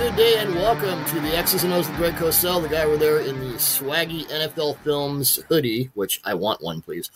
good day, and welcome to the X's and O's with Greg Cosell, the guy over there in the swaggy NFL Films hoodie, which I want one, please.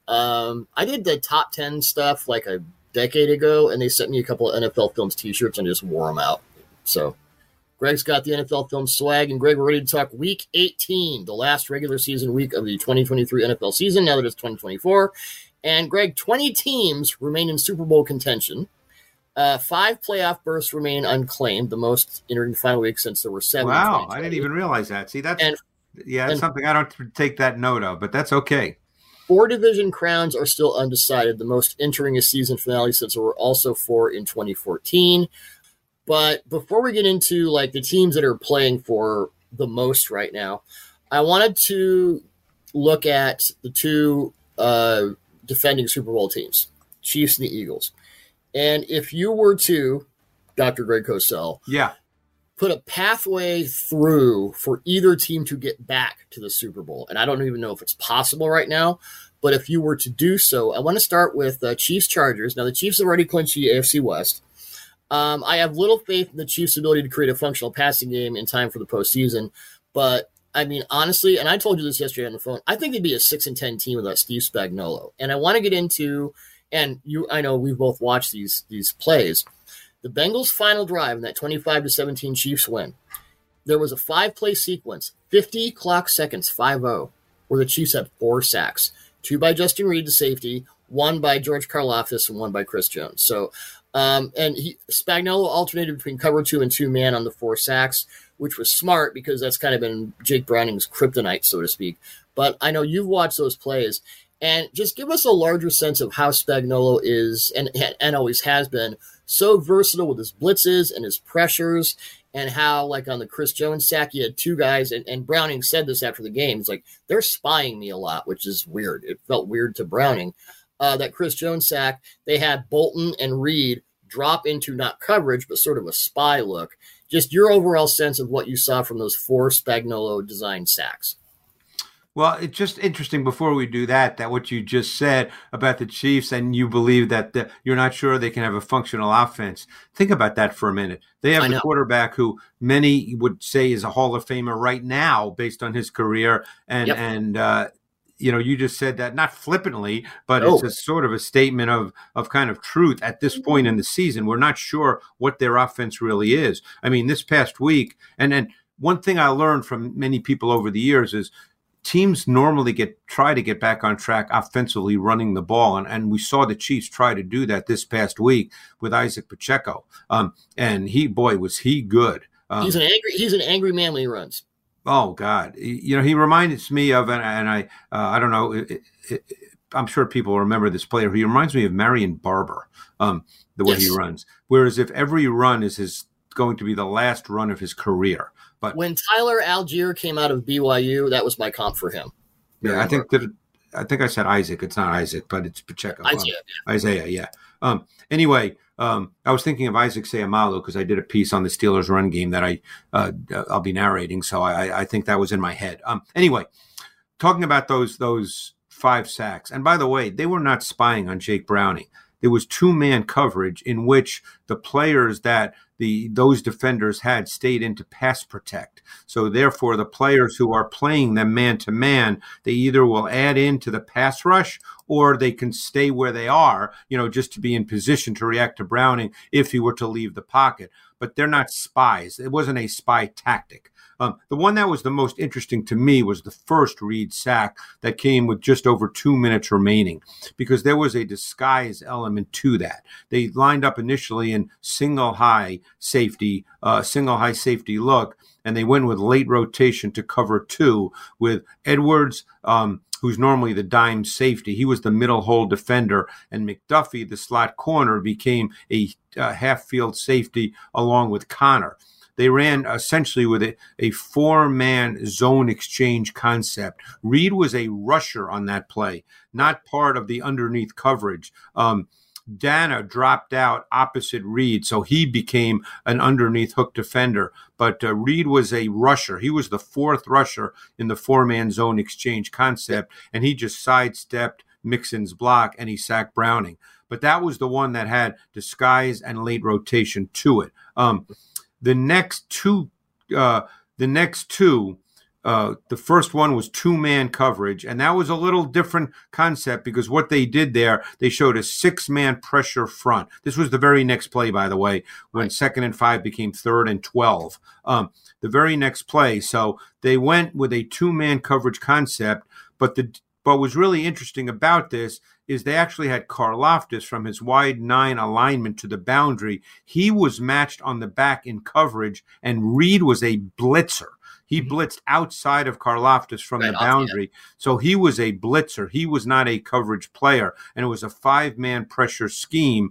I did the top 10 stuff like a decade ago, and they sent me a couple of NFL Films t-shirts and just wore them out. So Greg's got the NFL Films swag, and Greg, we're ready to talk Week 18, the last regular season week of the 2023 NFL season, now that it's 2024. And Greg, 20 teams remain in Super Bowl contention. 5 playoff berths remain unclaimed, the most entering the final week since there were 7. Wow, I didn't even realize that. See, that's something I don't take that note of, but that's okay. 4 division crowns are still undecided, the most entering a season finale since there were also 4 in 2014. But before we get into like the teams that are playing for the most right now, I wanted to look at the 2 defending Super Bowl teams, Chiefs and the Eagles. And if you were to, Dr. Greg Cosell, put a pathway through for either team to get back to the Super Bowl, and I don't even know if it's possible right now, but if you were to do so, I want to start with Chiefs-Chargers. Now, the Chiefs have already clinched the AFC West. I have little faith in the Chiefs' ability to create a functional passing game in time for the postseason, but I mean, honestly, and I told you this yesterday on the phone, I think it'd be a 6-10 team without Steve Spagnuolo. And I want to get into, and I know we've both watched these plays. The Bengals' final drive in that 25-17 Chiefs win, there was a 5-play sequence, 50 clock seconds, 5-0, where the Chiefs had 4 sacks, 2 by Justin Reed, the safety, 1 by George Karlaftis, and 1 by Chris Jones. So, Spagnuolo alternated between cover 2 and 2-man on the 4 sacks, which was smart because that's kind of been Jake Browning's kryptonite, so to speak. But I know you've watched those plays, and just give us a larger sense of how Spagnuolo is, and always has been, so versatile with his blitzes and his pressures, and how, like on the Chris Jones sack, he had 2 guys, and Browning said this after the game. It's like, they're spying me a lot, which is weird. It felt weird to Browning. That Chris Jones sack, they had Bolton and Reed drop into not coverage, but sort of a spy look. Just your overall sense of what you saw from those 4 Spagnuolo-designed sacks. Well, it's just interesting before we do that what you just said about the Chiefs, and you believe that you're not sure they can have a functional offense. Think about that for a minute. They have a quarterback who many would say is a Hall of Famer right now based on his career. And you just said that not flippantly, but it's a sort of a statement of kind of truth at this point in the season. We're not sure what their offense really is. I mean, this past week, and then one thing I learned from many people over the years is teams normally try to get back on track offensively running the ball. And we saw the Chiefs try to do that this past week with Isaac Pacheco. And was he good. He's an angry man when he runs. Oh God. He reminds me of, and I don't know, I'm sure people will remember this player. He reminds me of Marion Barber, the way he runs. Whereas if every run is going to be the last run of his career. But when Tyler Algier came out of BYU, that was my comp for him. Yeah, I think I said Isaac. It's not Isaac, but it's Pacheco. Isaiah, yeah. Anyway, I was thinking of Isaac Seumalo because I did a piece on the Steelers run game that I'll be narrating, so I think that was in my head. Anyway, talking about those 5 sacks, and by the way, they were not spying on Jake Browning. There was 2-man coverage in which the players that those defenders had stayed into pass protect. So therefore, the players who are playing them man-to-man, they either will add into the pass rush or they can stay where they are, just to be in position to react to Browning if he were to leave the pocket. But they're not spies. It wasn't a spy tactic. The one that was the most interesting to me was the first Reed sack that came with just over 2 minutes remaining, because there was a disguise element to that. They lined up initially in single high safety look, and they went with late rotation to cover 2 with Edwards, who's normally the dime safety. He was the middle hole defender, and McDuffie, the slot corner, became a half-field safety along with Connor. They ran essentially with a 4-man zone exchange concept. Reed was a rusher on that play, not part of the underneath coverage. Dana dropped out opposite Reed, so he became an underneath hook defender. But Reed was a rusher. He was the 4th rusher in the 4-man zone exchange concept, and he just sidestepped Mixon's block, and he sacked Browning. But that was the one that had disguise and late rotation to it. The next two, the first one was 2-man coverage, and that was a little different concept because what they did there, they showed a 6-man pressure front. This was the very next play, by the way, when 2nd and 5 became 3rd and 12. The very next play, so they went with a 2-man coverage concept, but what was really interesting about this is they actually had Karlaftis from his wide 9 alignment to the boundary. He was matched on the back in coverage, and Reed was a blitzer. He blitzed outside of Karlaftis from the boundary. So he was a blitzer. He was not a coverage player. And it was a 5-man pressure scheme.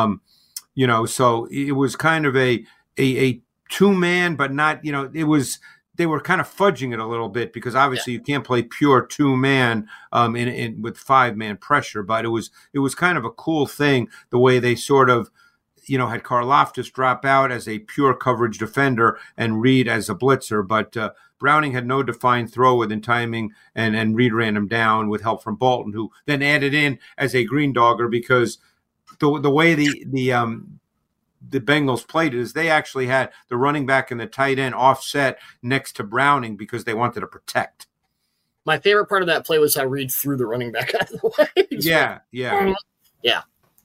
So it was kind of a 2-man, but not, they were kind of fudging it a little bit because obviously you can't play pure 2-man with 5-man pressure. But it was kind of a cool thing the way they sort of, had Karlaftis drop out as a pure coverage defender and Reed as a blitzer. But Browning had no defined throw within timing, and Reed ran him down with help from Bolton, who then added in as a green dogger because the way the Bengals played it is they actually had the running back and the tight end offset next to Browning because they wanted to protect. My favorite part of that play was how Reed threw the running back out of the way. Yeah.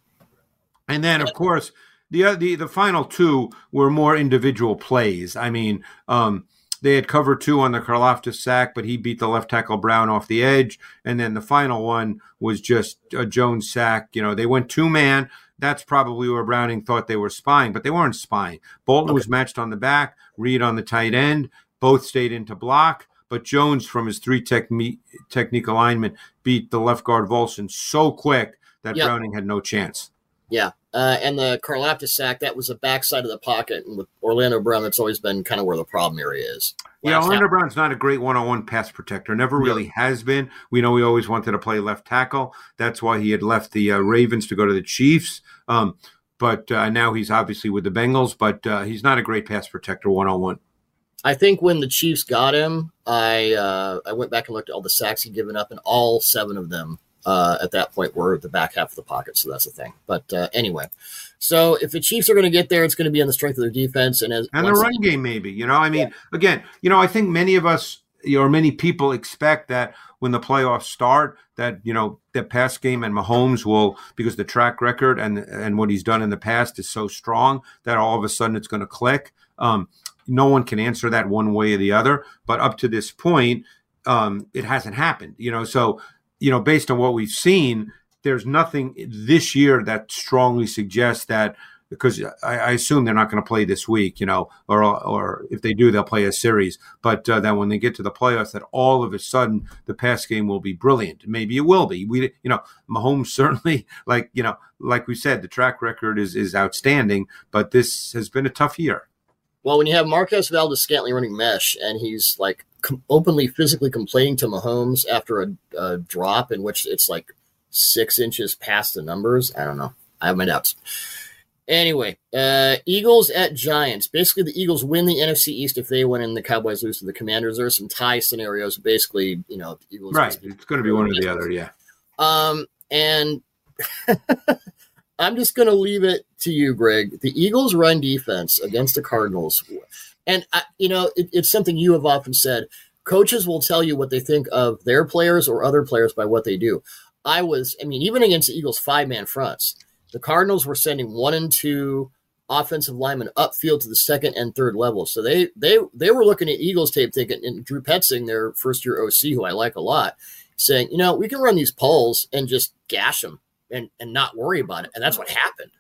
And then, of course, the final 2 were more individual plays. I mean, they had cover 2 on the Karlaftis sack, but he beat the left tackle Brown off the edge. And then the final one was just a Jones sack. They went 2-man. That's probably where Browning thought they were spying, but they weren't spying. Bolton was matched on the back, Reed on the tight end. Both stayed into block, but Jones, from his 3 technique alignment, beat the left guard Volson so quick that Browning had no chance. Yeah, and the Karlaftis sack, that was the backside of the pocket. And with Orlando Brown, that's always been kind of where the problem area is. Orlando Brown's not a great one-on-one pass protector. Never really has been. We know he always wanted to play left tackle. That's why he had left the Ravens to go to the Chiefs. But now he's obviously with the Bengals. But he's not a great pass protector one-on-one. I think when the Chiefs got him, I went back and looked at all the sacks he'd given up, and all 7 of them at that point were the back half of the pocket. So that's the thing. But anyway, so if the Chiefs are going to get there, it's going to be on the strength of their defense and the run game, maybe. Again, I think many of us or many people expect that when the playoffs start, that the pass game and Mahomes will, because the track record and what he's done in the past is so strong that all of a sudden it's going to click. No one can answer that one way or the other. But up to this point, it hasn't happened. So. Based on what we've seen, there's nothing this year that strongly suggests that, because I assume they're not going to play this week, or if they do, they'll play a series. But that when they get to the playoffs, that all of a sudden the pass game will be brilliant. Maybe it will be. Mahomes certainly, like we said, the track record is outstanding, but this has been a tough year. Well, when you have Marquez Valdes-Scantling running mesh, and he's like openly physically complaining to Mahomes after a drop in which it's like 6 inches past the numbers, I don't know. I have my doubts. Anyway, Eagles at Giants. Basically, the Eagles win the NFC East if they win and the Cowboys lose to the Commanders. There are some tie scenarios. Basically, the Eagles. Right. It's going to be one or the other, yeah. And I'm just going to leave it to you, Greg. The Eagles' run defense against the Cardinals, and it's something you have often said. Coaches will tell you what they think of their players or other players by what they do. Even against the Eagles' 5-man fronts, the Cardinals were sending 1 and 2 offensive linemen upfield to the 2nd and 3rd level. So they were looking at Eagles tape thinking, and Drew Petzing, their first-year OC, who I like a lot, saying, we can run these pulls and just gash them. And not worry about it. And that's what happened.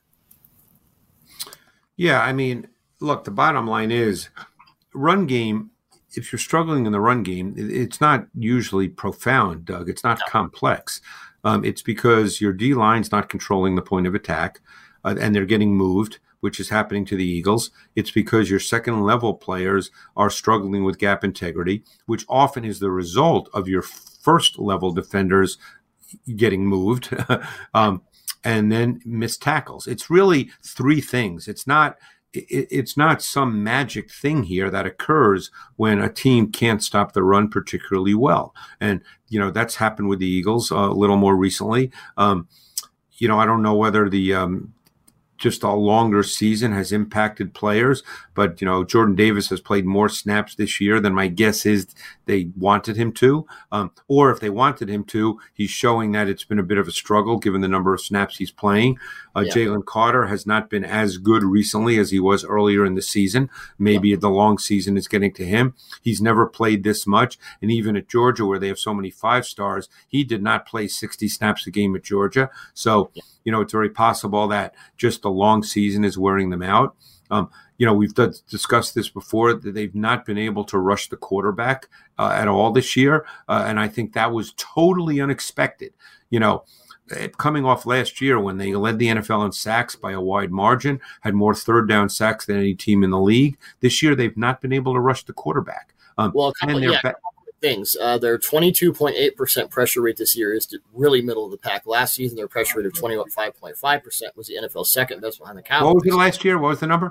Yeah, look, the bottom line is run game, if you're struggling in the run game, it's not usually profound, Doug. It's not complex. It's because your D-line's not controlling the point of attack, and they're getting moved, which is happening to the Eagles. It's because your second-level players are struggling with gap integrity, which often is the result of your first-level defenders getting moved, and then missed tackles. It's really 3 things. It's not some magic thing here that occurs when a team can't stop the run particularly well. And, that's happened with the Eagles a little more recently. I don't know whether the just a longer season has impacted players. But, Jordan Davis has played more snaps this year than my guess is they wanted him to. Or if they wanted him to, he's showing that it's been a bit of a struggle given the number of snaps he's playing. Jalen Carter has not been as good recently as he was earlier in the season. Maybe the long season is getting to him. He's never played this much. And even at Georgia, where they have so many 5-stars, he did not play 60 snaps a game at Georgia. So, it's very possible that just the long season is wearing them out. We've discussed this before, that they've not been able to rush the quarterback at all this year. And I think that was totally unexpected. Coming off last year when they led the NFL in sacks by a wide margin, had more third down sacks than any team in the league. This year, they've not been able to rush the quarterback. Things. Their 22.8% pressure rate this year is really middle of the pack. Last season, their pressure rate of 25.5% was the NFL second best behind the Cowboys. What was it last year? What was the number?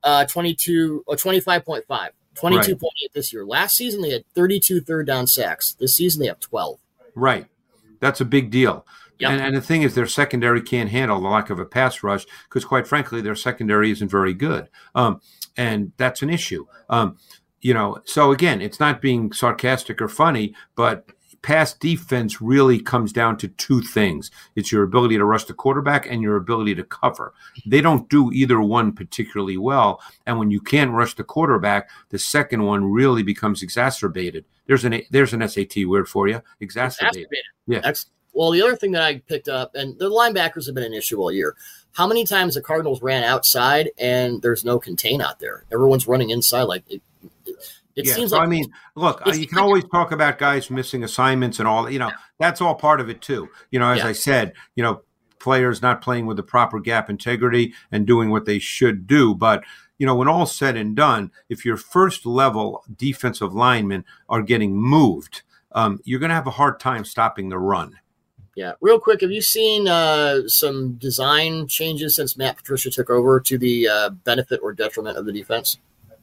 25.5. 22.8 this year. Last season, they had 32 third down sacks. This season, they have 12. Right. That's a big deal. Yep. And the thing is, their secondary can't handle the lack of a pass rush because, quite frankly, their secondary isn't very good. And that's an issue. So again, it's not being sarcastic or funny, but pass defense really comes down to two things. It's your ability to rush the quarterback and your ability to cover. They don't do either one particularly well. And when you can't rush the quarterback, the second one really becomes exacerbated. There's an SAT word for you, exacerbated. Yeah. The other thing that I picked up, and the linebackers have been an issue all year. How many times the Cardinals ran outside and there's no contain out there? Everyone's running inside It seems like. I mean, look, you can always talk about guys missing assignments and all. That's all part of it too. As I said, players not playing with the proper gap integrity and doing what they should do. But when all's said and done, if your first level defensive linemen are getting moved, you're going to have a hard time stopping the run. Yeah. Real quick, have you seen some design changes since Matt Patricia took over to the benefit or detriment of the defense?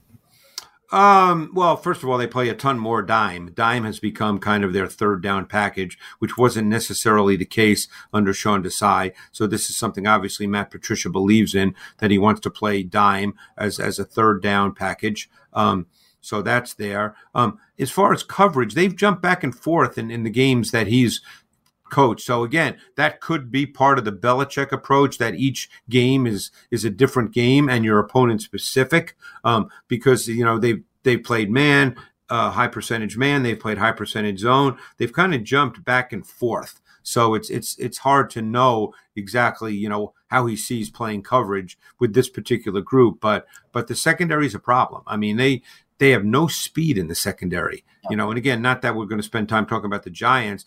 Well, first of all, they play a ton more dime. Dime has become kind of their third down package, which wasn't necessarily the case under Sean Desai. So this is something obviously Matt Patricia believes in, that he wants to play dime as a third down package. So that's there. As far as coverage, they've jumped back and forth in the games that he's coach. So again, that could be part of the Belichick approach, that each game is a different game and your opponent specific, because they've played man, high percentage man, they've played high percentage zone. They've kind of jumped back and forth. So it's hard to know exactly how he sees playing coverage with this particular group. But the secondary is a problem. I mean, they have no speed in the secondary. And again, not that we're going to spend time talking about the Giants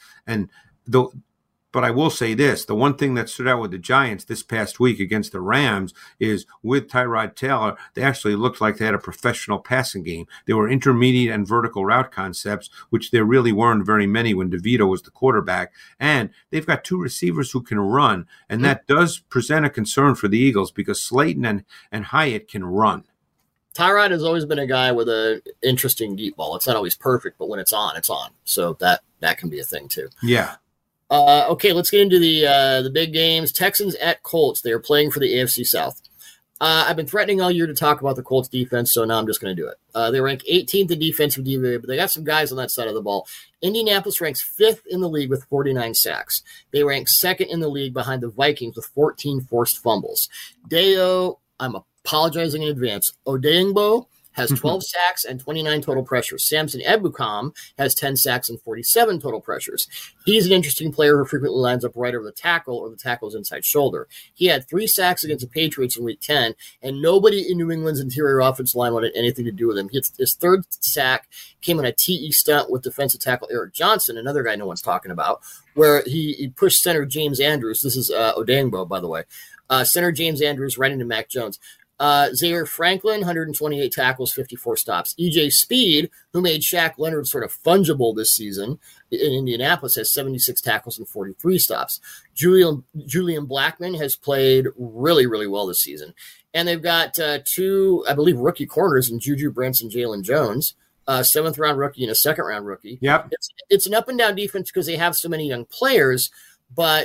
but I will say this, the one thing that stood out with the Giants this past week against the Rams is with Tyrod Taylor, they actually looked like they had a professional passing game. They were intermediate and vertical route concepts, which there really weren't very many when DeVito was the quarterback. And they've got two receivers who can run, and that does present a concern for the Eagles because Slayton and Hyatt can run. Tyrod has always been a guy with an interesting deep ball. It's not always perfect, but when it's on, it's on. So that can be a thing too. Yeah. Okay, let's get into the big games. Texans at Colts. They are playing for the AFC South. I've been threatening all year to talk about the Colts defense, so now I'm just going to do it. They rank 18th in defensive DVOA, but they got some guys on that side of the ball. Indianapolis ranks 5th in the league with 49 sacks. They rank 2nd in the league behind the Vikings with 14 forced fumbles. I'm apologizing in advance. Odeyingbo has 12 sacks and 29 total pressures. Samson Ebukam has 10 sacks and 47 total pressures. He's an interesting player who frequently lines up right over the tackle or the tackle's inside shoulder. He had 3 sacks against the Patriots in Week 10, and nobody in New England's interior offensive line wanted anything to do with him. His third sack came on a TE stunt with defensive tackle Eric Johnson, another guy no one's talking about, where he pushed center James Andrews. This is Odeyingbo, by the way. Center James Andrews right into Mac Jones. Zaire Franklin, 128 tackles, 54 stops. EJ Speed, who made Shaq Leonard sort of fungible this season in Indianapolis, has 76 tackles and 43 stops. Julian Blackman has played really, really well this season. And they've got 2, I believe, rookie corners in Juju Brents and Jalen Jones, 7th-round rookie and a 2nd-round rookie. Yep. It's an up-and-down defense because they have so many young players, but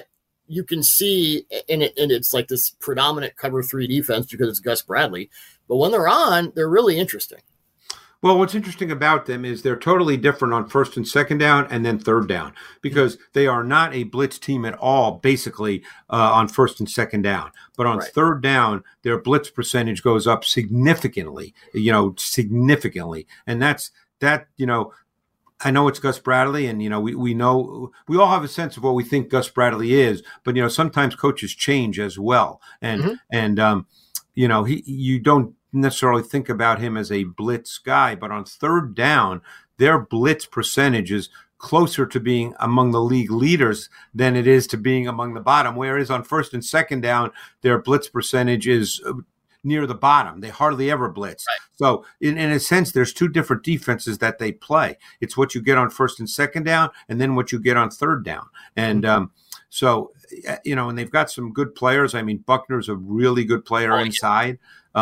you can see, and it's like this predominant cover 3 defense because it's Gus Bradley. But when they're on, they're really interesting. Well, what's interesting about them is they're totally different on first and second down and then third down, because they are not a blitz team at all, basically, on first and second down. But on third down, their blitz percentage goes up significantly, significantly. And that, I know it's Gus Bradley, and, we know, we all have a sense of what we think Gus Bradley is, but, sometimes coaches change as well. And, you don't necessarily think about him as a blitz guy, but on third down, their blitz percentage is closer to being among the league leaders than it is to being among the bottom. Whereas on first and second down, their blitz percentage is near the bottom. They hardly ever blitz. Right. So in a sense, there's 2 different defenses that they play. It's what you get on first and second down, and then what you get on third down. And so, and they've got some good players. I mean, Buckner's a really good player inside.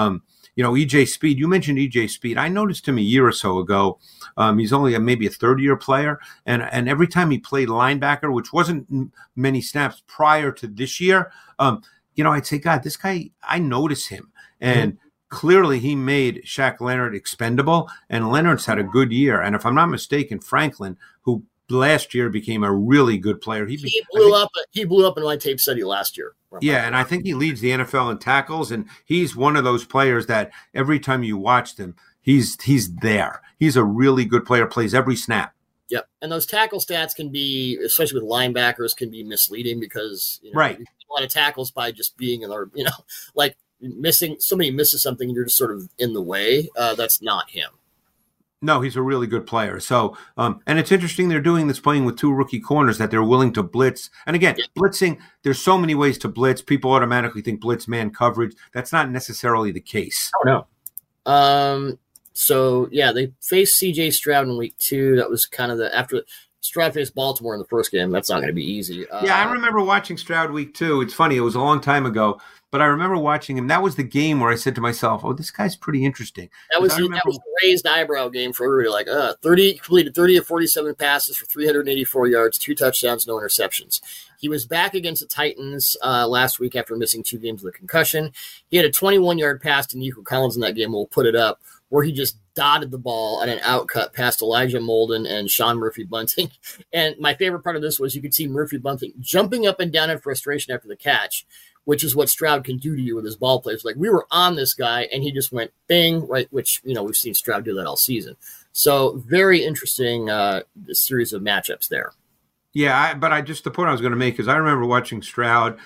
EJ Speed, you mentioned EJ Speed. I noticed him a year or so ago. He's only maybe a third-year player. And every time he played linebacker, which wasn't many snaps prior to this year, I'd say, God, this guy, I notice him. And clearly he made Shaq Leonard expendable. And Leonard's had a good year. And if I'm not mistaken, Franklin, who last year became a really good player. He blew up in my tape study last year. Yeah, and I think he leads the NFL in tackles, and he's one of those players that every time you watch them, he's there. He's a really good player, plays every snap. Yep, and those tackle stats can be, especially with linebackers, can be misleading because you get a lot of tackles by just being in our, like somebody misses something and you're just sort of in the way. That's not him. No, he's a really good player. So, and it's interesting they're doing this playing with 2 rookie corners that they're willing to blitz. And again, blitzing, there's so many ways to blitz. People automatically think blitz man coverage. That's not necessarily the case. Oh, no. So, they faced C.J. Stroud in week 2. That was kind of after Stroud faced Baltimore in the first game. That's not going to be easy. I remember watching Stroud week 2. It's funny. It was a long time ago. But I remember watching him. That was the game where I said to myself, "Oh, this guy's pretty interesting." That was the raised eyebrow game for everybody. Like, completed 30 of 47 passes for 384 yards, 2 touchdowns, no interceptions. He was back against the Titans last week after missing 2 games with a concussion. He had a 21-yard pass to Nico Collins in that game. We'll put it up, where he just dotted the ball on an outcut past Elijah Molden and Sean Murphy-Bunting. And my favorite part of this was you could see Murphy-Bunting jumping up and down in frustration after the catch, which is what Stroud can do to you with his ball plays. Like, we were on this guy, and he just went bang, right, which, we've seen Stroud do that all season. So very interesting series of matchups there. Yeah, but the point I was going to make is I remember watching Stroud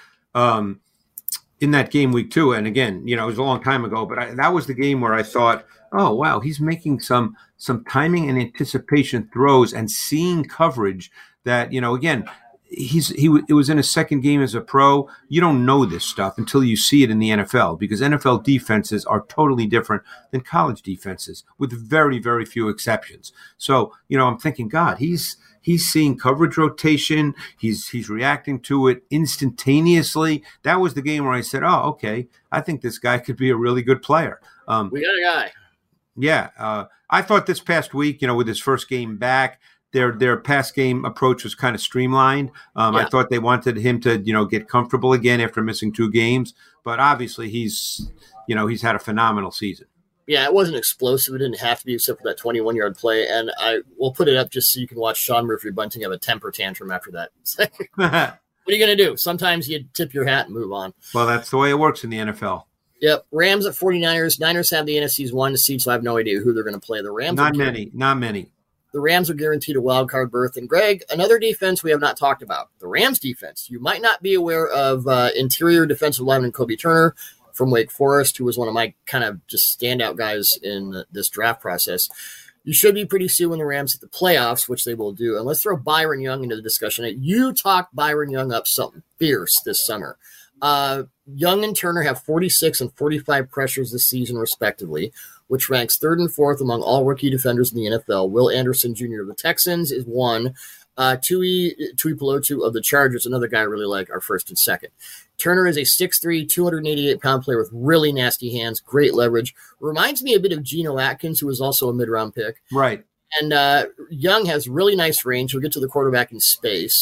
in that game week 2. And again, it was a long time ago, but that was the game where I thought, oh, wow, he's making some timing and anticipation throws and seeing coverage that, again, it was in his second game as a pro. You don't know this stuff until you see it in the NFL, because NFL defenses are totally different than college defenses, with very, very few exceptions. So, I'm thinking, God, he's seeing coverage rotation. He's reacting to it instantaneously. That was the game where I said, oh, okay, I think this guy could be a really good player. We got a guy. Yeah. I thought this past week, with his first game back, their pass game approach was kind of streamlined. I thought they wanted him to, get comfortable again after missing 2 games. But obviously he's had a phenomenal season. Yeah, it wasn't explosive. It didn't have to be, except for that 21-yard play. And we'll put it up just so you can watch Sean Murphy-Bunting have a temper tantrum after that. What are you going to do? Sometimes you tip your hat and move on. Well, that's the way it works in the NFL. Yep. Rams at 49ers. Niners have the NFC's 1 seed, so I have no idea who they're going to play. The Rams. Not many. The Rams are guaranteed a wild card berth. And Greg, another defense we have not talked about, the Rams defense. You might not be aware of interior defensive lineman Kobe Turner from Wake Forest, who was one of my kind of just standout guys in this draft process. You should be pretty soon when the Rams hit the playoffs, which they will do. And let's throw Byron Young into the discussion. You talked Byron Young up something fierce this summer. Young and Turner have 46 and 45 pressures this season, respectively, which ranks 3rd and 4th among all rookie defenders in the NFL. Will Anderson Jr. of the Texans is 1. Tui Pelotu of the Chargers, another guy I really like, are 1st and 2nd. Turner is a 6'3", 288-pound player with really nasty hands, great leverage. Reminds me a bit of Geno Atkins, who was also a mid-round pick. Right. And Young has really nice range. He'll get to the quarterback in space.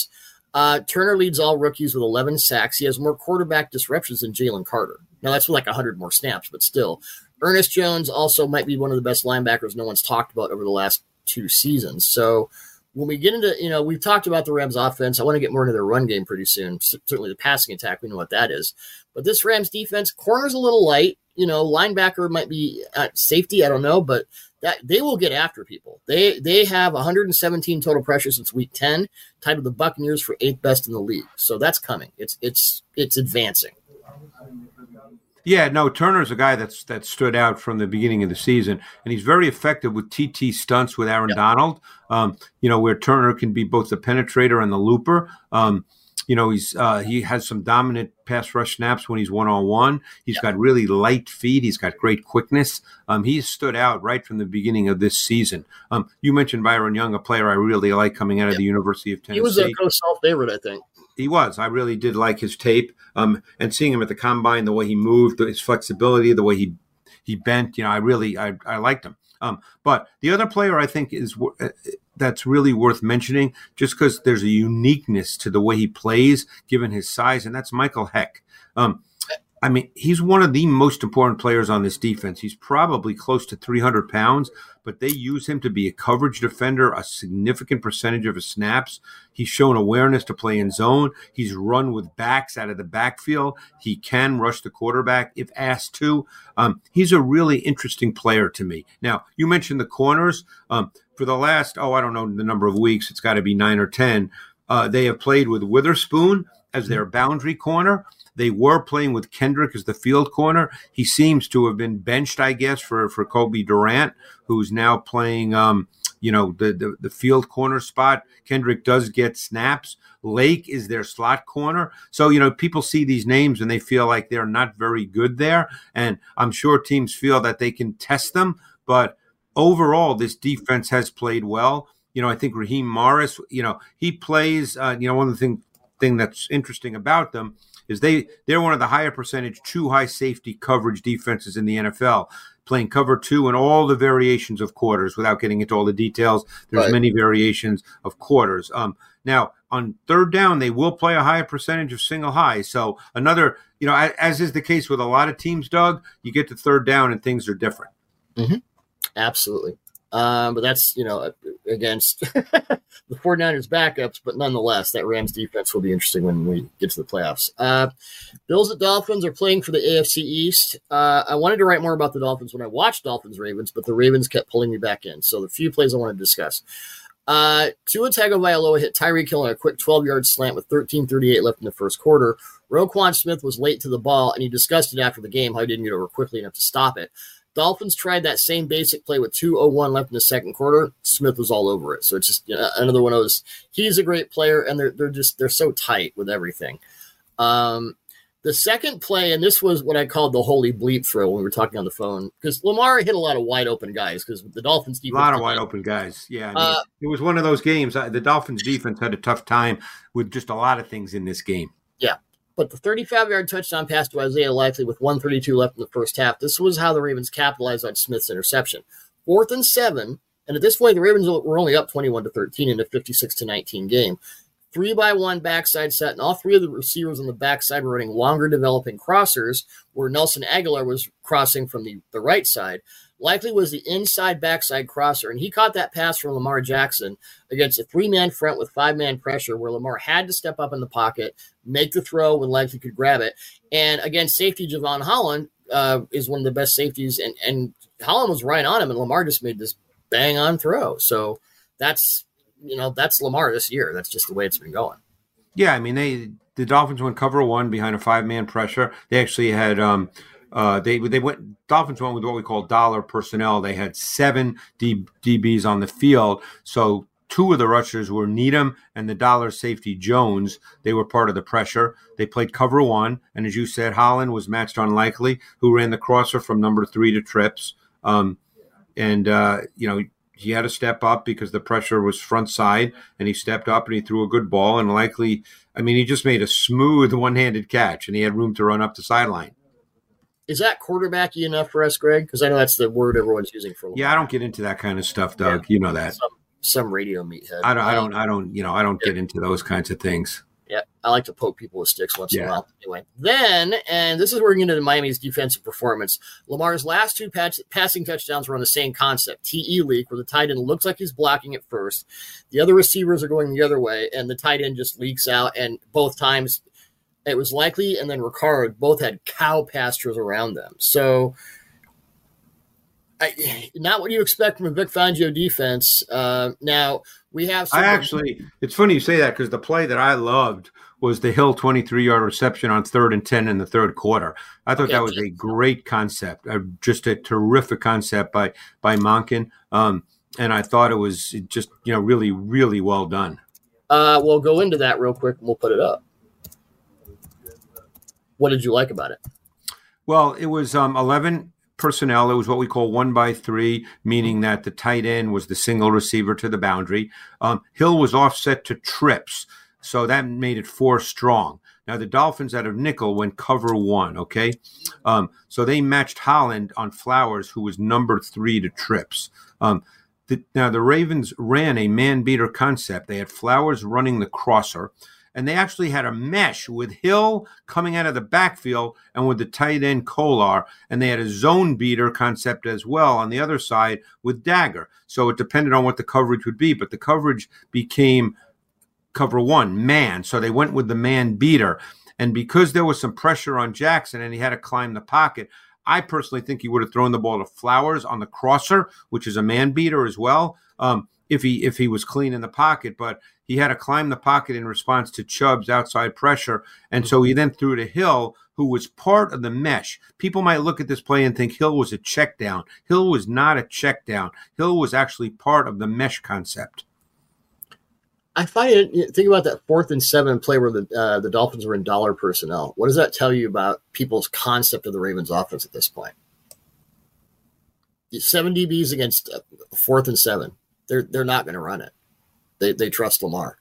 Turner leads all rookies with 11 sacks. He has more quarterback disruptions than Jalen Carter. Now, that's with like 100 more snaps, but still. Ernest Jones also might be one of the best linebackers no one's talked about over the last 2 seasons. So when we get into, we've talked about the Rams offense. I want to get more into their run game pretty soon. Certainly the passing attack, we know what that is. But this Rams defense, corner's a little light. Linebacker might be at safety, I don't know, but that they will get after people. They have 117 total pressures since week 10, tied with the Buccaneers for 8th best in the league. So that's coming. It's advancing. Yeah, no, Turner's a guy that stood out from the beginning of the season, and he's very effective with TT stunts with Aaron Donald, where Turner can be both the penetrator and the looper. He has some dominant pass rush snaps when he's one-on-one. He's got really light feet. He's got great quickness. He's stood out right from the beginning of this season. You mentioned Byron Young, a player I really like coming out of the University of Tennessee. He was a Coach Saul favorite, I think. He was. I really did like his tape. And seeing him at the combine, the way he moved, his flexibility, the way he bent, I liked him. But the other player I think that's really worth mentioning, just because there's a uniqueness to the way he plays, given his size, and that's Michael Heck. He's one of the most important players on this defense. He's probably close to 300 pounds, but they use him to be a coverage defender a significant percentage of his snaps. He's shown awareness to play in zone. He's run with backs out of the backfield. He can rush the quarterback if asked to. He's a really interesting player to me. Now, you mentioned the corners. For the last, I don't know the number of weeks, it's got to be 9 or 10, they have played with Witherspoon as their boundary corner. They were playing with Kendrick as the field corner. He seems to have been benched, I guess, for Kobe Durant, who's now playing, the field corner spot. Kendrick does get snaps. Lake is their slot corner. So, people see these names and they feel like they're not very good there. And I'm sure teams feel that they can test them. But overall, this defense has played well. I think Raheem Morris, he plays, one of the thing that's interesting about them is they're one of the higher percentage true high safety coverage defenses in the NFL, playing cover 2 and all the variations of quarters. Without getting into all the details, there's many variations of quarters. Now, on third down, they will play a higher percentage of single high. So another, as is the case with a lot of teams, Doug, you get to third down and things are different. Mm-hmm. Absolutely. But that's, against the 49ers backups, but nonetheless, that Rams defense will be interesting when we get to the playoffs. Bills at Dolphins are playing for the AFC East. I wanted to write more about the Dolphins when I watched Dolphins-Ravens, but the Ravens kept pulling me back in. So the few plays I want to discuss. Tua Tagovailoa hit Tyreek Hill on a quick 12-yard slant with 13:38 left in the first quarter. Roquan Smith was late to the ball, and he discussed it after the game how he didn't get over quickly enough to stop it. Dolphins tried that same basic play with 2:01 left in the second quarter. Smith was all over it. So it's just another one of those. He's a great player, and they're so tight with everything. The second play, and this was what I called the holy bleep throw when we were talking on the phone, because Lamar hit a lot of wide open guys because the Dolphins defense. A lot of wide open guys. Yeah. It was one of those games. The Dolphins defense had a tough time with just a lot of things in this game. Yeah. But the 35-yard touchdown pass to Isaiah Likely with 1:32 left in the first half, this was how the Ravens capitalized on Smith's interception. 4th and 7, and at this point, the Ravens were only up 21-13 in a 56-19 game. 3-by-1 backside set, and all three of the receivers on the backside were running longer developing crossers, where Nelson Aguilar was crossing from the right side. Likely was the inside backside crosser, and he caught that pass from Lamar Jackson against a 3-man front with 5-man pressure where Lamar had to step up in the pocket, make the throw when Likely could grab it. And again, safety Javon Holland is one of the best safeties, and Holland was right on him, and Lamar just made this bang-on throw. So that's Lamar this year. That's just the way it's been going. Yeah, the Dolphins went cover 1 behind a 5-man pressure. They actually had Dolphins went with what we call dollar personnel. They had 7 DBs on the field. So 2 of the rushers were Needham and the dollar safety Jones. They were part of the pressure. They played cover 1. And as you said, Holland was matched on Likely, who ran the crosser from number 3 to trips. He had to step up because the pressure was front side, and he stepped up and he threw a good ball. And Likely, he just made a smooth one-handed catch, and he had room to run up the sideline. Is that quarterbacky enough for us, Greg? Because I know that's the word everyone's using for Lamar. Yeah, I don't get into that kind of stuff, Doug. Yeah. You know that. some radio meathead. I don't get into those kinds of things. Yeah, I like to poke people with sticks once in a while. Anyway, then, and this is where we get into Miami's defensive performance. Lamar's last 2 passing touchdowns were on the same concept, TE leak, where the tight end looks like he's blocking at first. The other receivers are going the other way, and the tight end just leaks out. And both times it was Likely and then Ricard both had cow pastures around them. So, not what you expect from a Vic Fangio defense. Now, we have it's funny you say that because the play that I loved was the Hill 23-yard reception on 3rd and 10 in the third quarter. I thought that was a great concept, just a terrific concept by Monken. And I thought it was just, really, really well done. We'll go into that real quick and we'll put it up. What did you like about it? Well, it was 11 personnel. It was what we call 1-by-3, meaning that the tight end was the single receiver to the boundary. Hill was offset to trips, so that made it 4 strong. Now, the Dolphins out of nickel went cover 1, okay? So they matched Holland on Flowers, who was number 3 to trips. Now, the Ravens ran a man-beater concept. They had Flowers running the crosser, and they actually had a mesh with Hill coming out of the backfield and with the tight end Kolar, and they had a zone beater concept as well on the other side with Dagger. So it depended on what the coverage would be, but the coverage became cover 1, man. So they went with the man beater. And because there was some pressure on Jackson and he had to climb the pocket, I personally think he would have thrown the ball to Flowers on the crosser, which is a man beater as well, if he was clean in the pocket. But he had to climb the pocket in response to Chubb's outside pressure. And so he then threw to Hill, who was part of the mesh. People might look at this play and think Hill was a check down. Hill was not a check down. Hill was actually part of the mesh concept. I find it, think about that 4th and 7 play where the Dolphins were in dollar personnel. What does that tell you about people's concept of the Ravens offense at this point? 7 DBs against 4th and 7. They're not going to run it. They trust Lamar.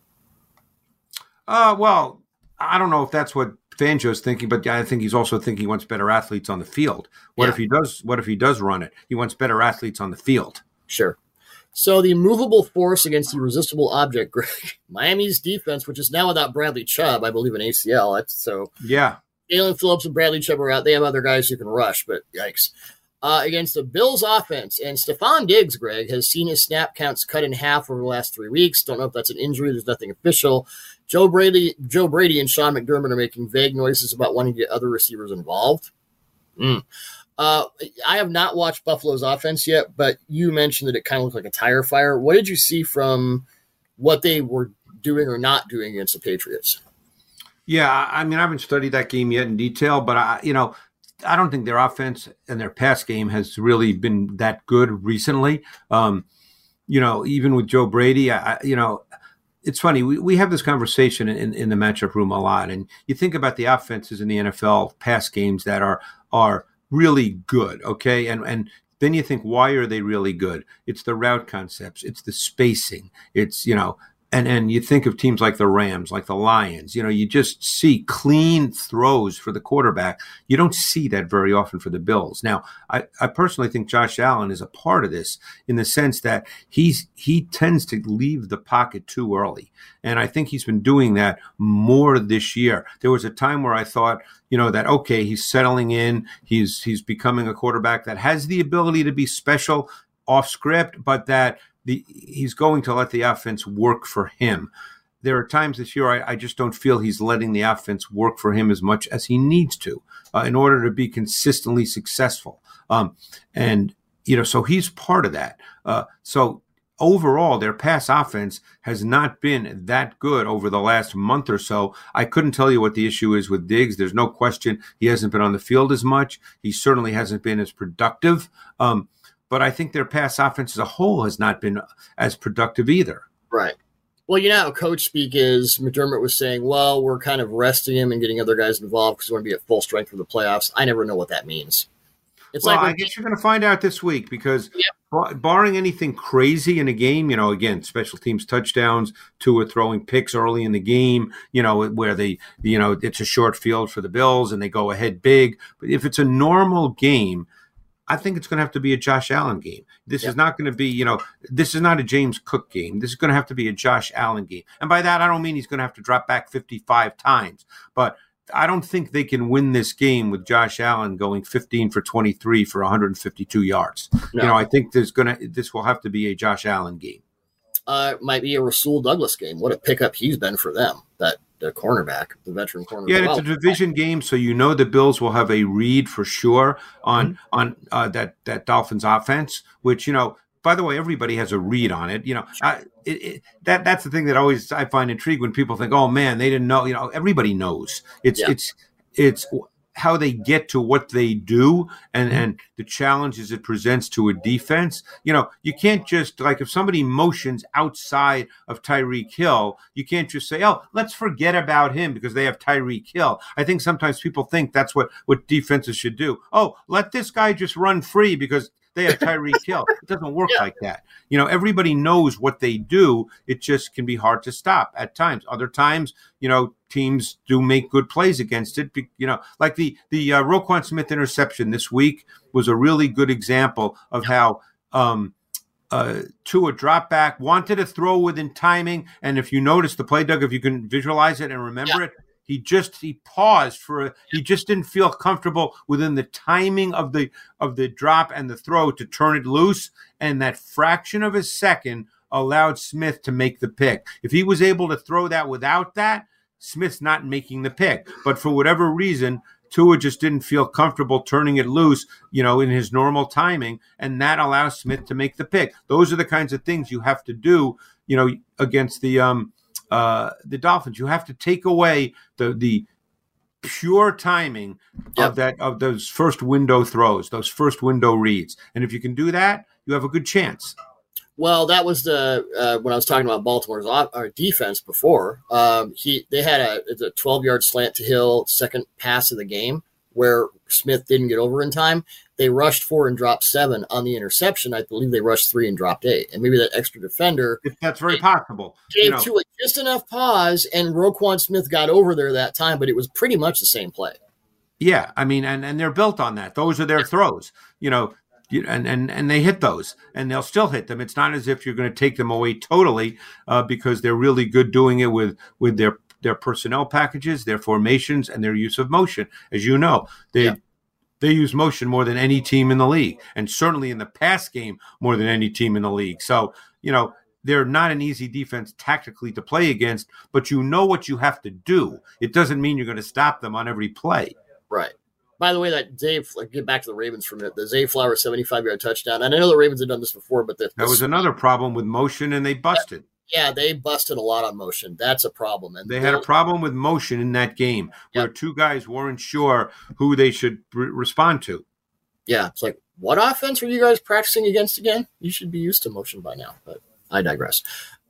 Well, I don't know if that's what Fangio's thinking, but I think he's also thinking he wants better athletes on the field. What if he does run it? He wants better athletes on the field. Sure. So the immovable force against the irresistible object, Greg, Miami's defense, which is now without Bradley Chubb, I believe, an ACL. Jalen Phillips and Bradley Chubb are out. They have other guys who can rush, but yikes. Against the Bills offense. And Stephon Diggs, Greg, has seen his snap counts cut in half over the last 3 weeks. Don't know if that's an injury. There's nothing official. Joe Brady and Sean McDermott are making vague noises about wanting to get other receivers involved. I have not watched Buffalo's offense yet, but you mentioned that it kind of looked like a tire fire. What did you see from what they were doing or not doing against the Patriots? Yeah, I mean, I haven't studied that game yet in detail, but I don't think their offense and their pass game has really been that good recently. Even with Joe Brady, it's funny. We have this conversation in the matchup room a lot, and you think about the offenses in the NFL pass games that are really good, okay? And then you think, why are they really good? It's the route concepts. It's the spacing. It's, and you think of teams like the Rams, like the Lions, you just see clean throws for the quarterback. You don't see that very often for the Bills. Now, I personally think Josh Allen is a part of this in the sense that he tends to leave the pocket too early. And I think he's been doing that more this year. There was a time where I thought, that, okay, he's settling in. He's becoming a quarterback that has the ability to be special off script, but that he's going to let the offense work for him. There are times this year I just don't feel he's letting the offense work for him as much as he needs to in order to be consistently successful. So he's part of that. So overall, their pass offense has not been that good over the last month or so. I couldn't tell you what the issue is with Diggs. There's no question he hasn't been on the field as much. He certainly hasn't been as productive. But I think their pass offense as a whole has not been as productive either. Right. Well, how coach speak is McDermott was saying, well, we're kind of resting him and getting other guys involved because we want to be at full strength for the playoffs. I never know what that means. I guess you're going to find out this week because barring anything crazy in a game, again, special teams touchdowns, Tua throwing picks early in the game, where it's a short field for the Bills and they go ahead big. But if it's a normal game, I think it's going to have to be a Josh Allen game. This is not going to be, this is not a James Cook game. This is going to have to be a Josh Allen game. And by that, I don't mean he's going to have to drop back 55 times, but I don't think they can win this game with Josh Allen going 15 for 23 for 152 yards. No. I think this will have to be a Josh Allen game. It might be a Rasul Douglas game. What a pickup he's been for them. The cornerback, the veteran cornerback. Yeah, it's a division game, so the Bills will have a read for sure on that Dolphins offense. Which by the way, everybody has a read on it. That's the thing that always I find intriguing when people think, "Oh man, they didn't know." Everybody knows. It's how they get to what they do and the challenges it presents to a defense. You can't just, like, if somebody motions outside of Tyreek Hill, you can't just say, oh, let's forget about him because they have Tyreek Hill. I think sometimes people think that's what defenses should do. Oh, let this guy just run free because they have Tyreek Hill. It doesn't work like that. Everybody knows what they do. It just can be hard to stop at times. Other times, teams do make good plays against it. Like the Roquan Smith interception this week was a really good example of how Tua dropped back, wanted to throw within timing. And if you notice the play, Doug, if you can visualize it and remember it, he paused he just didn't feel comfortable within the timing of the drop and the throw to turn it loose. And that fraction of a second allowed Smith to make the pick. If he was able to throw that without that, Smith's not making the pick. But for whatever reason, Tua just didn't feel comfortable turning it loose, in his normal timing. And that allows Smith to make the pick. Those are the kinds of things you have to do, against the Dolphins. You have to take away the pure timing of those first window throws, those first window reads. And if you can do that, you have a good chance. Well, that was the when I was talking about Baltimore's our defense before. They had a 12-yard slant to Hill, second pass of the game, where Smith didn't get over in time. They rushed 4 and dropped 7 on the interception. I believe they rushed 3 and dropped 8. And maybe that extra defender. That's very possible. Gave Tua just enough pause, and Roquan Smith got over there that time, but it was pretty much the same play. Yeah, I mean, and they're built on that. Those are their throws, and they hit those, and they'll still hit them. It's not as if you're going to take them away totally because they're really good doing it with their personnel packages, their formations, and their use of motion. As you know, they use motion more than any team in the league, and certainly in the pass game more than any team in the league. So, they're not an easy defense tactically to play against, but you know what you have to do. It doesn't mean you're going to stop them on every play. Right. By the way, get back to the Ravens for a minute. The Zay Flowers 75-yard touchdown. And I know the Ravens had done this before, but that was another problem with motion, and they busted. Yeah, they busted a lot on motion. That's a problem. And they had a problem with motion in that game where two guys weren't sure who they should respond to. Yeah, it's like, what offense were you guys practicing against again? You should be used to motion by now, but I digress.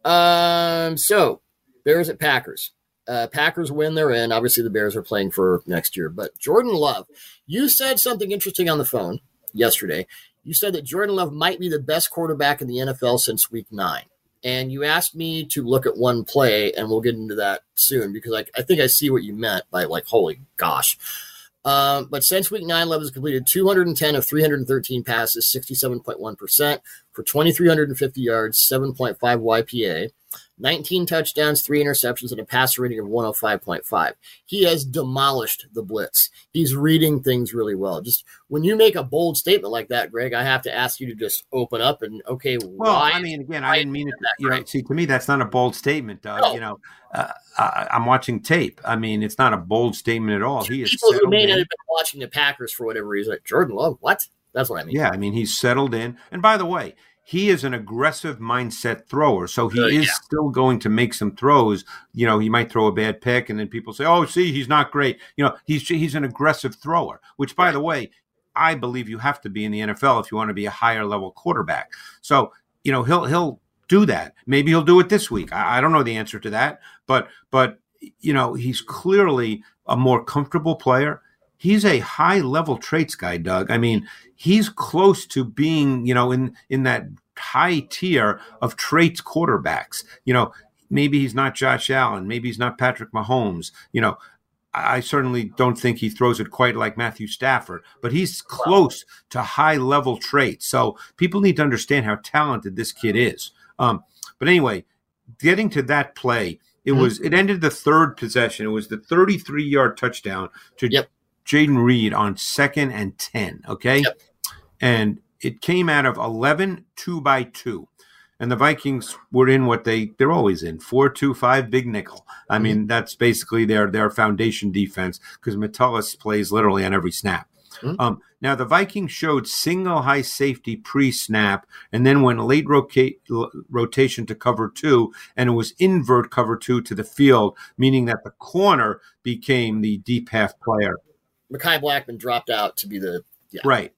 So, Bears at Packers. Packers win, they're in. Obviously, the Bears are playing for next year. But Jordan Love, you said something interesting on the phone yesterday. You said that Jordan Love might be the best quarterback in the NFL since week 9. And you asked me to look at one play, and we'll get into that soon because I think I see what you meant by, holy gosh. But since week 9, Love has completed 210 of 313 passes, 67.1% for 2,350 yards, 7.5 YPA, 19 touchdowns, 3 interceptions, and a passer rating of 105.5. He has demolished the blitz. He's reading things really well. Just when you make a bold statement like that, Greg, I have to ask you to just open up and, okay, well, why? I mean, again, I didn't mean it. See, to me, that's not a bold statement, Doug. No. I'm watching tape. I mean, it's not a bold statement at all. He is people who may not have been watching the Packers for whatever reason. Like, Jordan Love, what? That's what I mean. Yeah, I mean, he's settled in. And by the way, he is an aggressive mindset thrower, so he is still going to make some throws. He might throw a bad pick, and then people say, "Oh, see, he's not great." He's an aggressive thrower, which, by the way, I believe you have to be in the NFL if you want to be a higher level quarterback. So, he'll do that. Maybe he'll do it this week. I don't know the answer to that, but he's clearly a more comfortable player. He's a high-level traits guy, Doug. I mean, he's close to being, in that high tier of traits quarterbacks. Maybe he's not Josh Allen. Maybe he's not Patrick Mahomes. I certainly don't think he throws it quite like Matthew Stafford, but he's close to high-level traits. So people need to understand how talented this kid is. But anyway, getting to that play, it ended the third possession. It was the 33-yard touchdown to Jayden Reed on 2nd and 10, okay? Yep. And it came out of 11 2-by-2. And the Vikings were in what they're always in, 4-2-5 big nickel. I mean, that's basically their foundation defense because Metellus plays literally on every snap. Now, the Vikings showed single high safety pre-snap and then went late rotation to cover 2, and it was invert cover 2 to the field, meaning that the corner became the deep half player. Mekhi Blackman dropped out to be Right.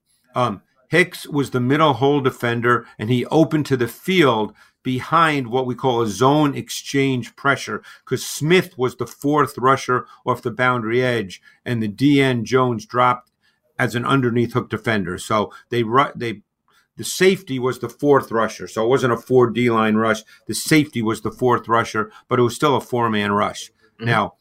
Hicks was the middle hole defender, and he opened to the field behind what we call a zone exchange pressure because Smith was the 4th rusher off the boundary edge, and the DN Jones dropped as an underneath hook defender. So the safety was the 4th rusher. So it wasn't a 4 D-line rush. The safety was the 4th rusher, but it was still a 4-man rush. Now,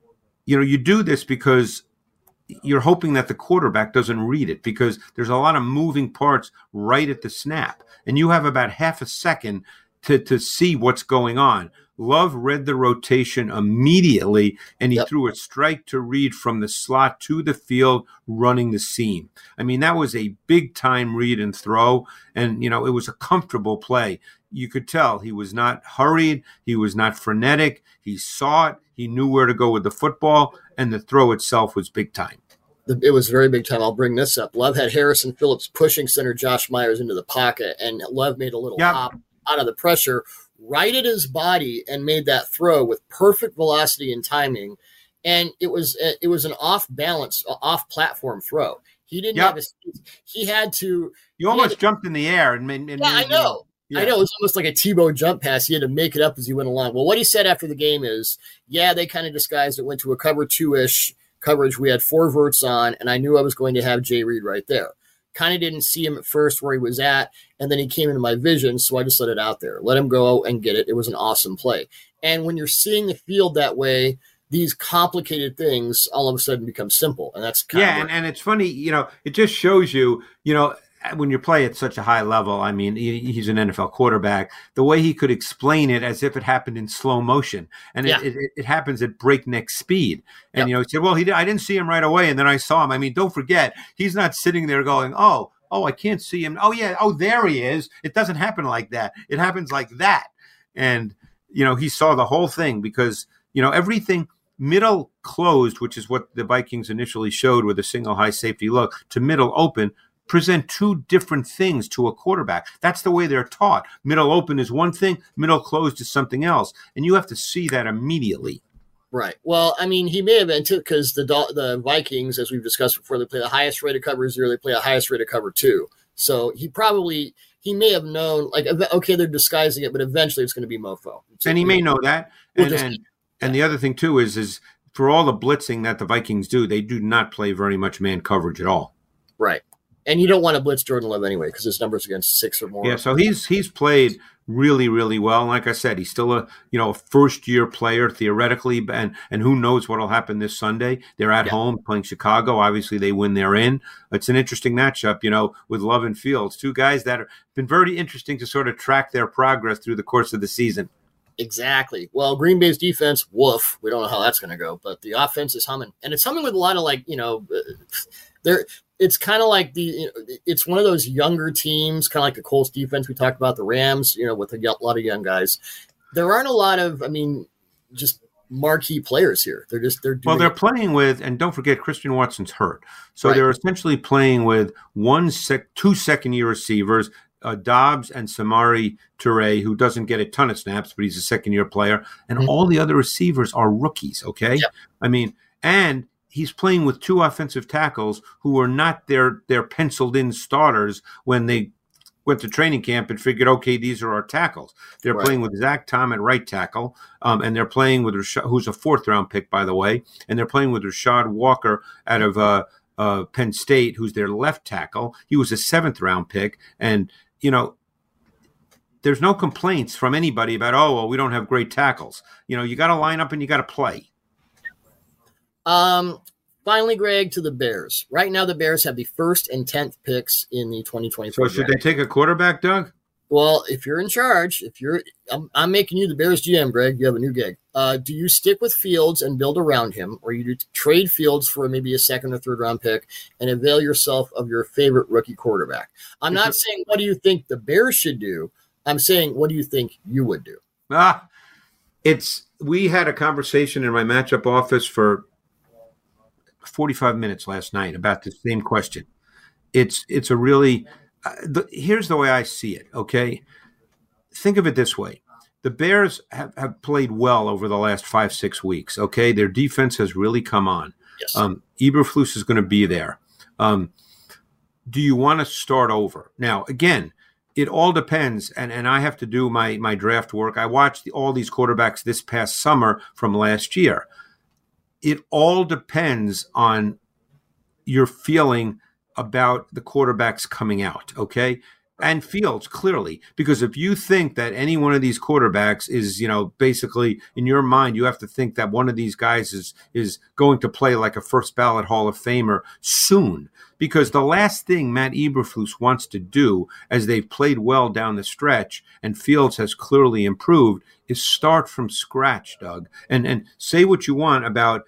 you do this because you're hoping that the quarterback doesn't read it because there's a lot of moving parts right at the snap. And you have about half a second to see what's going on. Love read the rotation immediately, and he threw a strike to Reed from the slot to the field running the seam. I mean, that was a big-time read and throw, and, it was a comfortable play. You could tell he was not hurried. He was not frenetic. He saw it. He knew where to go with the football, and the throw itself was big time. It was very big time. I'll bring this up. Love had Harrison Phillips pushing center Josh Myers into the pocket, and Love made a little hop out of the pressure, right at his body, and made that throw with perfect velocity and timing. And it was an off-balance, off-platform throw. He didn't have he had to. You almost jumped in the air and I know. Yeah. I know. It was almost like a Tebow jump pass. He had to make it up as he went along. Well, what he said after the game is, they kind of disguised it, went to a cover 2-ish coverage. We had 4 verts on, and I knew I was going to have Jay Reed right there. Kind of didn't see him at first where he was at, and then he came into my vision, so I just let it out there. Let him go and get it. It was an awesome play. And when you're seeing the field that way, these complicated things all of a sudden become simple, and that's kind of and it's funny, it just shows you, when you play at such a high level, I mean, he's an NFL quarterback, the way he could explain it as if it happened in slow motion. And it happens at breakneck speed. And, he said, well, I didn't see him right away. And then I saw him. I mean, don't forget, he's not sitting there going, oh, I can't see him. Oh, yeah. Oh, there he is. It doesn't happen like that. It happens like that. And, he saw the whole thing because, everything middle closed, which is what the Vikings initially showed with a single high safety look, to middle open, present 2 different things to a quarterback. That's the way they're taught. Middle open is one thing, middle closed is something else. And you have to see that immediately. Right. Well, I mean, he may have been too, because the Vikings, as we've discussed before, they play the highest rate of cover 0, they play the highest rate of cover 2. So he may have known, okay, they're disguising it, but eventually it's going to be mofo. And he may know that. And the other thing, too, is for all the blitzing that the Vikings do, they do not play very much man coverage at all. Right. And you don't want to blitz Jordan Love anyway because his numbers against 6 or more. Yeah, so he's played really, really well. And like I said, he's still a first-year player theoretically, and who knows what will happen this Sunday. They're at home playing Chicago. Obviously, they win, they're in. It's an interesting matchup, with Love and Fields, 2 guys that have been very interesting to sort of track their progress through the course of the season. Exactly. Well, Green Bay's defense, woof. We don't know how that's going to go, but the offense is humming. And it's humming with a lot of it's kind of like it's one of those younger teams, kind of like the Colts defense we talked about, the Rams, with a lot of young guys. There aren't a lot of, just marquee players here. They're playing with, and don't forget, Christian Watson's hurt. So they're essentially playing with 2 second-year receivers, Dobbs and Samori Toure, who doesn't get a ton of snaps, but he's a second-year player. And all the other receivers are rookies, okay? Yep. And he's playing with 2 offensive tackles who are not their penciled-in starters when they went to training camp and figured, okay, these are our tackles. They're playing with Zach Tom at right tackle, and they're playing with who's a 4th-round pick, by the way, and they're playing with Rashad Walker out of Penn State, who's their left tackle. He was a 7th-round pick, and there's no complaints from anybody about, we don't have great tackles. You got to line up and you got to play. Finally, Greg, to the Bears. Right now, the Bears have the 1st and 10th picks in the 2024 So should they take a quarterback, Doug? Well, if you're in charge, I'm making you the Bears GM, Greg. You have a new gig. Do you stick with Fields and build around him, or you trade Fields for maybe a 2nd or 3rd round pick and avail yourself of your favorite rookie quarterback? I'm not saying what do you think the Bears should do. I'm saying what do you think you would do? We had a conversation in my matchup office for 45 minutes last night about the same question. It's a really here's the way I see it, okay? Think of it this way. The Bears have played well over the last 5-6 weeks, okay? Their defense has really come on. Yes. Eberflus is going to be there. Do you want to start over? Now, again, it all depends, and I have to do my draft work. I watched all these quarterbacks this past summer from last year. It all depends on your feeling about the quarterbacks coming out, okay? And Fields, clearly, because if you think that any one of these quarterbacks is, basically in your mind, you have to think that one of these guys is going to play like a first ballot Hall of Famer soon. Because the last thing Matt Eberflus wants to do, as they've played well down the stretch, and Fields has clearly improved, is start from scratch, Doug. And say what you want about,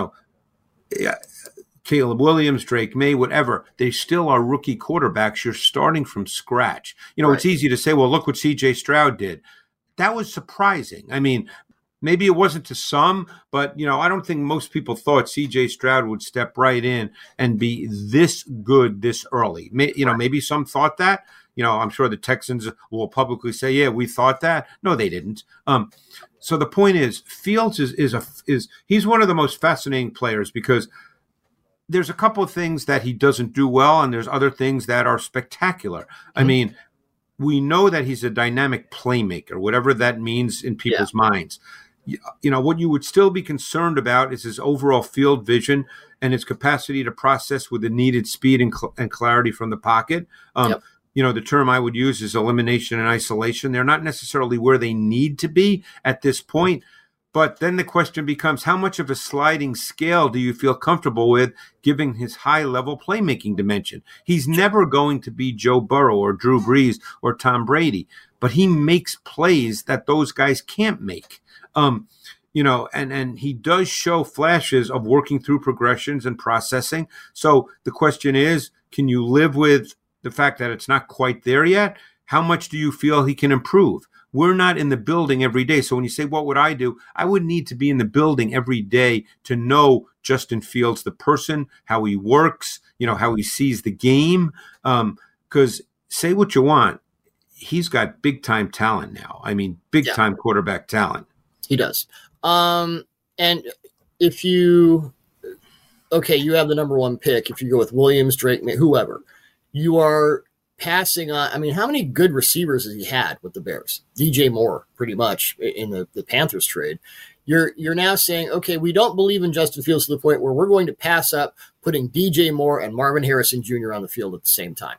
Caleb Williams, Drake May, whatever, they still are rookie quarterbacks. You're starting from scratch. Right. It's easy to say, well, look what C.J. Stroud did. That was surprising. I mean, maybe it wasn't to some, but, I don't think most people thought C.J. Stroud would step right in and be this good this early. Maybe some thought that. I'm sure the Texans will publicly say, yeah, we thought that. No, they didn't. So the point is, Fields is he's one of the most fascinating players because there's a couple of things that he doesn't do well, and there's other things that are spectacular. Mm-hmm. I mean, we know that he's a dynamic playmaker, whatever that means in people's minds. What you would still be concerned about is his overall field vision and his capacity to process with the needed speed and clarity from the pocket. The term I would use is elimination and isolation. They're not necessarily where they need to be at this point. But then the question becomes, how much of a sliding scale do you feel comfortable with giving his high-level playmaking dimension? He's never going to be Joe Burrow or Drew Brees or Tom Brady, but he makes plays that those guys can't make. And he does show flashes of working through progressions and processing. So the question is, can you live with the fact that it's not quite there yet? How much do you feel he can improve? We're not in the building every day. So when you say, what would I do? I would need to be in the building every day to know Justin Fields, the person, how he works, how he sees the game. Because say what you want, he's got big time talent now. I mean, big time quarterback talent. He does. And if you have the number 1 pick, if you go with Williams, Drake, whoever, you are passing on. I mean, how many good receivers has he had with the Bears? DJ Moore, pretty much, in the Panthers trade. You're now saying, okay, we don't believe in Justin Fields to the point where we're going to pass up putting DJ Moore and Marvin Harrison Jr. on the field at the same time.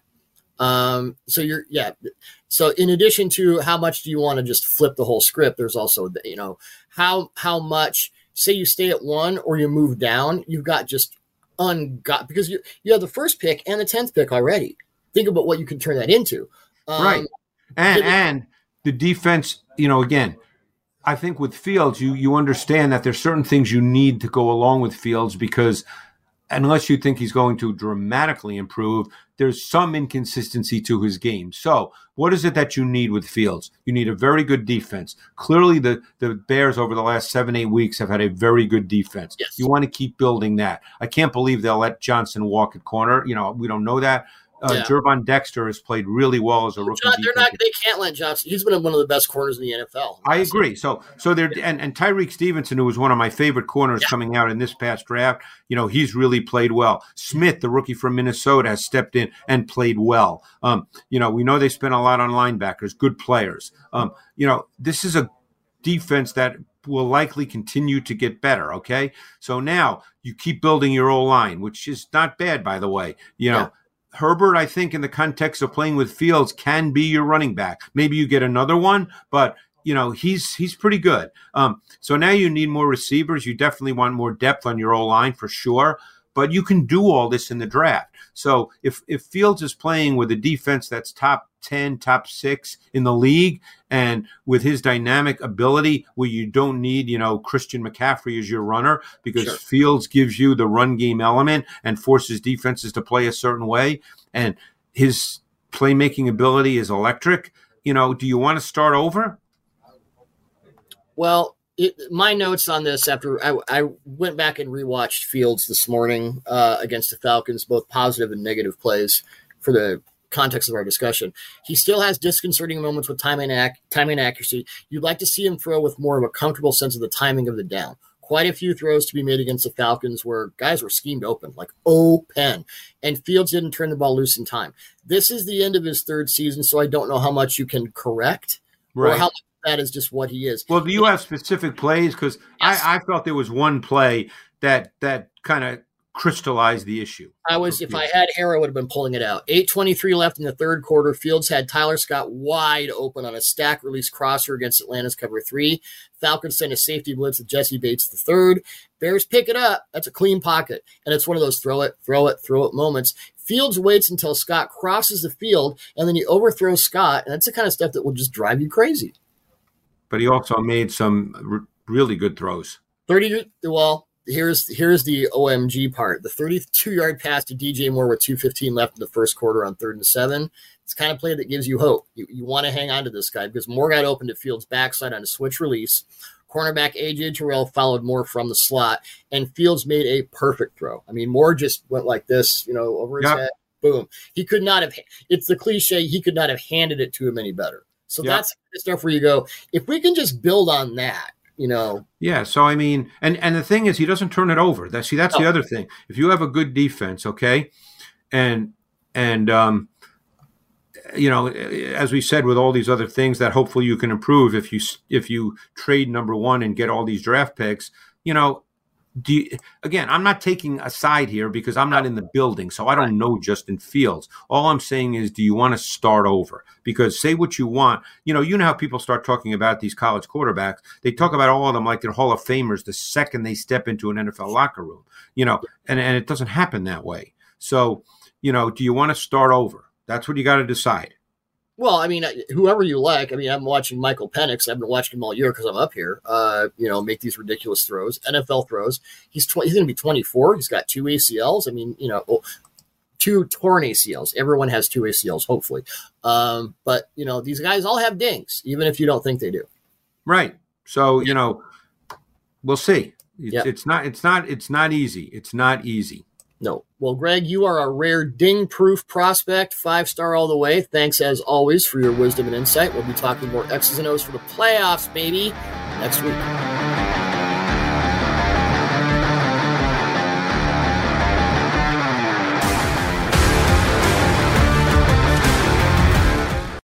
So in addition to how much do you want to just flip the whole script, there's also, how much, say you stay at 1 or you move down, you've got just because you have the 1st pick and the 10th pick already. Think about what you can turn that into. Right. And the defense, again, I think with Fields, you understand that there's certain things you need to go along with Fields because unless you think he's going to dramatically improve, there's some inconsistency to his game. So what is it that you need with Fields? You need a very good defense. Clearly, the Bears over the last 7-8 weeks have had a very good defense. Yes. You want to keep building that. I can't believe they'll let Johnson walk at corner. We don't know that. Gervon Dexter has played really well as a rookie. They can't let Johnson. He's been one of the best corners in the NFL. I agree. So they're and Tyreek Stevenson, who was one of my favorite corners coming out in this past draft, he's really played well. Smith, the rookie from Minnesota, has stepped in and played well. We know they spent a lot on linebackers, good players. This is a defense that will likely continue to get better. Okay, so now you keep building your O-line, which is not bad, by the way. Herbert, I think, in the context of playing with Fields, can be your running back. Maybe you get another one, but, he's pretty good. So now you need more receivers. You definitely want more depth on your O-line for sure. But you can do all this in the draft. So if Fields is playing with a defense that's top 10, top 6 in the league, and with his dynamic ability where you don't need, Christian McCaffrey as your runner, because sure, Fields gives you the run game element and forces defenses to play a certain way, and his playmaking ability is electric, do you want to start over? Well, my notes on this after I went back and rewatched Fields this morning against the Falcons, both positive and negative plays for the context of our discussion. He still has disconcerting moments with timing and accuracy. You'd like to see him throw with more of a comfortable sense of the timing of the down. Quite a few throws to be made against the Falcons where guys were schemed open, like open, and Fields didn't turn the ball loose in time. This is the end of his third season, so I don't know how much you can correct or how much that is just what he is. Well, do you have specific plays? Because yes, I felt there was one play that kind of crystallized the issue. If I had hair, I would have been pulling it out. 8:23 left in the third quarter. Fields had Tyler Scott wide open on a stack release crosser against Atlanta's cover 3. Falcons send a safety blitz with Jesse Bates the third. Bears pick it up. That's a clean pocket. And it's one of those throw it moments. Fields waits until Scott crosses the field, and then he overthrows Scott. And that's the kind of stuff that will just drive you crazy. But he also made some really good throws. Here's the OMG part. The 32-yard pass to DJ Moore with 2:15 left in the first quarter on 3rd and 7. It's the kind of play that gives you hope. You want to hang on to this guy because Moore got open to Fields' backside on a switch release. Cornerback A.J. Terrell followed Moore from the slot, and Fields made a perfect throw. I mean, Moore just went like this, over his head. Boom. He could not have – it's the cliche. He could not have handed it to him any better. So that's the stuff where you go, if we can just build on that, Yeah, so I mean, and the thing is, he doesn't turn it over. That's the other thing. If you have a good defense, okay, and as we said, with all these other things that hopefully you can improve if you trade number 1 and get all these draft picks, again, I'm not taking a side here because I'm not in the building, so I don't know Justin Fields. All I'm saying is, do you want to start over? Because say what you want. You know how people start talking about these college quarterbacks. They talk about all of them like they're Hall of Famers the second they step into an NFL locker room. And it doesn't happen that way. So, do you want to start over? That's what you got to decide. Well, I mean, whoever you like. I mean, I'm watching Michael Penix. I've been watching him all year because I'm up here. Make these ridiculous throws, NFL throws. He's going to be 24. He's got 2 ACLs. I mean, 2 torn ACLs. Everyone has 2 ACLs, hopefully. But these guys all have dings, even if you don't think they do. Right. So we'll see. It's not easy. It's not easy. No. Well, Greg, you are a rare ding-proof prospect, 5-star all the way. Thanks, as always, for your wisdom and insight. We'll be talking more X's and O's for the playoffs, baby, next week.